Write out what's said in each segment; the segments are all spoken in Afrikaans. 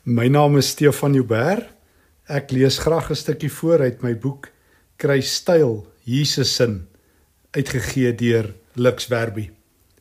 My naam is Stefan Joubert. Ek lees graag 'n stukkie voor uit my boek Kry styl, Jesus sin, uitgegee deur Lux Verbi.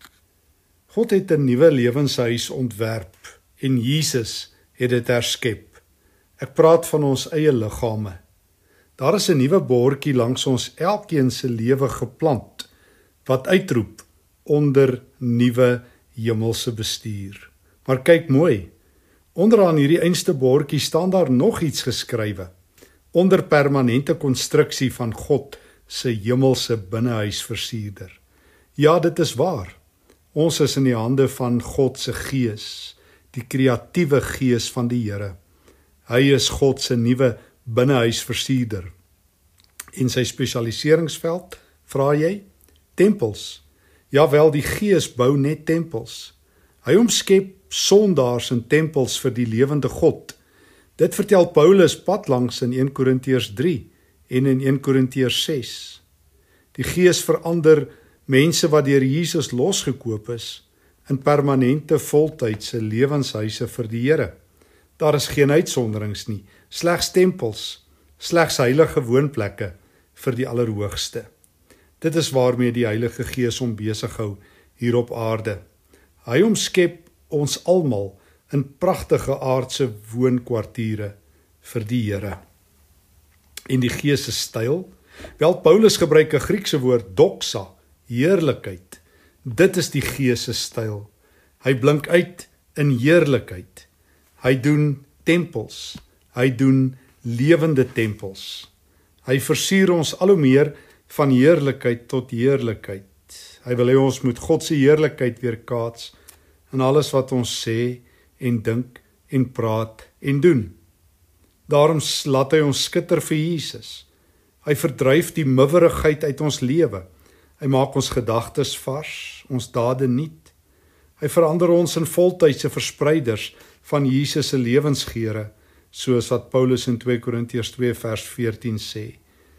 God het 'n nuwe lewenshuis ontwerp en Jesus het dit herskep. Ek praat van ons eie liggame. Daar is 'n nuwe bordjie langs ons elkeen se lewe geplant wat uitroep onder nuwe hemelse bestuur. Maar kyk mooi. Onderaan hierdie einste bordjie staan daar nog iets geskrywe. Onder permanente konstruksie van God se hemelse binnehuisversierder. Ja, dit is waar. Ons is in die hande van God se Gees, die kreatiewe Gees van die Here. Hy is God se nuwe binnehuisversierder. En sy spesialiseringsveld, vra jy? Tempels. Jawel, die Gees bou net tempels. Hy omskep sondaars in tempels vir die lewende God. Dit vertel Paulus padlangs in 1 Korintiërs 3 en in 1 Korintiërs 6. Die Gees verander mense wat deur Jesus losgekoop is in permanente voltydse lewenshuise vir die Here. Daar is geen uitsonderings nie, slegs tempels, slegs heilige woonplekke vir die Allerhoogste. Dit is waarmee die Heilige Gees hom besig hou hier op aarde. Hy omskep ons almal in pragtige aardse woonkwartiere vir die Here. En die Gees se styl? Wel, Paulus gebruik 'n Griekse woord doxa, heerlikheid. Dit is die Gees se styl. Hy blink uit in heerlikheid. Hy doen tempels. Hy doen lewende tempels. Hy versier ons al hoe meer van heerlikheid tot heerlikheid. Hy wil hê ons moet God se heerlikheid weerkaats in alles wat ons sê en dink en praat en doen. Daarom laat hy ons skitter vir Jesus. Hy verdryf die miwerigheid uit ons lewe. Hy maak ons gedagtes vars, ons dade nuut. Hy verander ons in voltydse verspreiders van Jesus se lewensgeure, soos wat Paulus in 2 Korintiërs 2 vers 14 sê.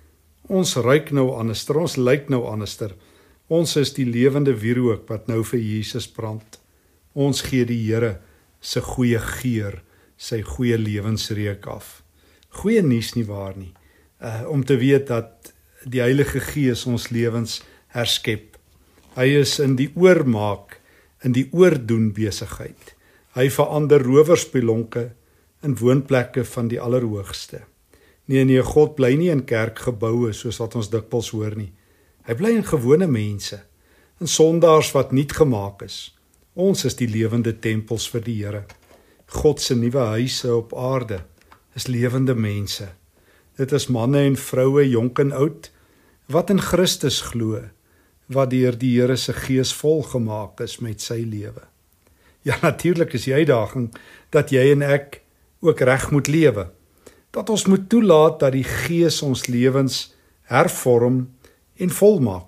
Ons ruik nou anderster, ons lyk nou anderster. Ons is die lewende wierook wat nou vir Jesus brand. Ons gee die Here se goeie geur, sy goeie lewensreuk af. Goeie nuus nie waar nie, om te weet dat die Heilige Gees ons lewens herskep. Hy is in die oormaak, in die oordoen besigheid. Hy verander rowerspelonke in woonplekke van die Allerhoogste. Nee, God bly nie in kerkgeboue soos wat ons dikwels hoor nie. Hy bly in gewone mense, in sondaars wat nuut gemaak is. Ons is die lewende tempels vir die Here. God se nuwe huise op aarde is lewende mense. Dit is manne en vroue, jonk en oud, wat in Christus glo, wat deur die Here se Gees volgemaak is met sy lewe. Ja, natuurlik is die uitdaging dat jy en ek ook reg moet lewe. Dat ons moet toelaat dat die Gees ons lewens hervorm en volmaak.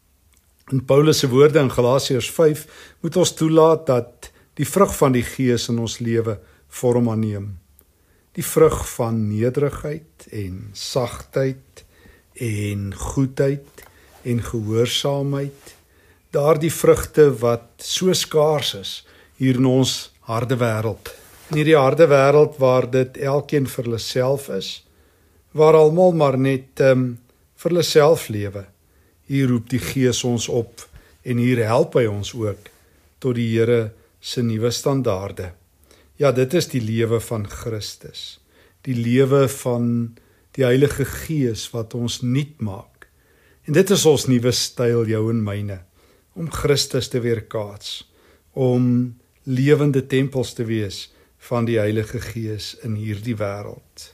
In Paulus se woorde in Galasiërs 5 moet ons toelaat dat die vrug van die Gees in ons lewe vorm aanneem. Die vrug van nederigheid en sagtheid en goedheid en gehoorsaamheid. Daardie vrugte wat so skaars is hier in ons harde wêreld. In hierdie harde wêreld waar dit elkeen vir hulle self is, waar almal maar net vir hulle self lewe. Hier roep die Gees ons op en hier help hy ons ook tot die Here se nuwe standaarde. Ja, dit is die lewe van Christus. Die lewe van die Heilige Gees wat ons nuut maak. En dit is ons nuwe styl, jou en myne, om Christus te weerkaats, om lewende tempels te wees van die Heilige Gees in hierdie wêreld.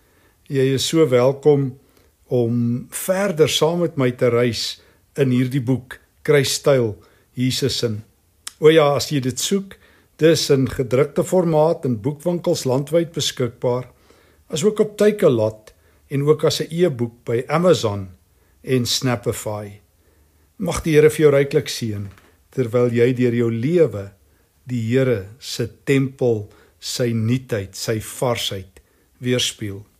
Jy is so welkom om verder saam met my te reis in hierdie boek, Kry styl, Jesus sin. O ja, as jy dit soek, dis in gedrukte formaat in boekwinkels landwyd beskikbaar, as ook op Takealot en ook as 'n e-boek by Amazon en Snapify. Mag die Here vir jou ryklik seën, terwyl jy deur jou lewe die Here se tempel, sy nuutheid, sy varsheid weerspieël.